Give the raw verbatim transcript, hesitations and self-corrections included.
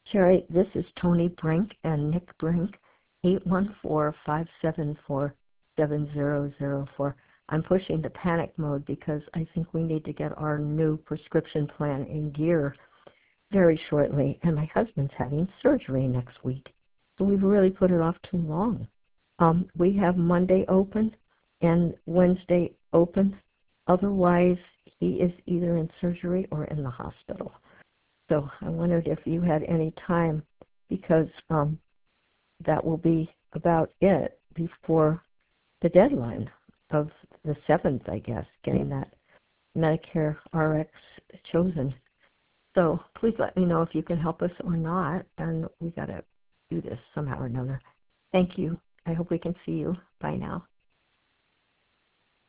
Sherry, this is Tony Brink and Nick Brink, eight one four, five seven four, seven zero zero four. I'm pushing the panic mode because I think we need to get our new prescription plan in gear very shortly, and my husband's having surgery next week. So we've really put it off too long. Um, we have Monday open and Wednesday open. Otherwise, he is either in surgery or in the hospital. So I wondered if you had any time, because um, that will be about it before the deadline of the seventh, I guess, getting that Medicare R X chosen. So please let me know if you can help us or not, and we got to do this somehow or another. Thank you. I hope we can see you. Bye now.